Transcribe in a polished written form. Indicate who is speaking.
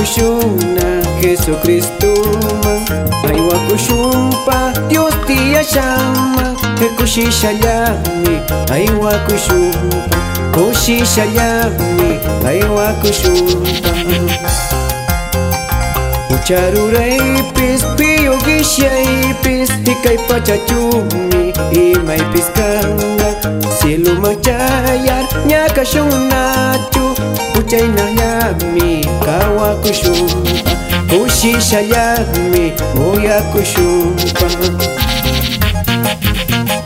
Speaker 1: kushuna Jesucristo man aywa kushumpa Dios tia llama kushisha llami aywa kushumpa kushisha llami aywa kushumpa Ucharureipis piyugishaipis Hikay pachachumi imaypis kanga Cielo machayar ñakashunnachu Uchaynallami kawakushumpa Kushishallami uyakushumpa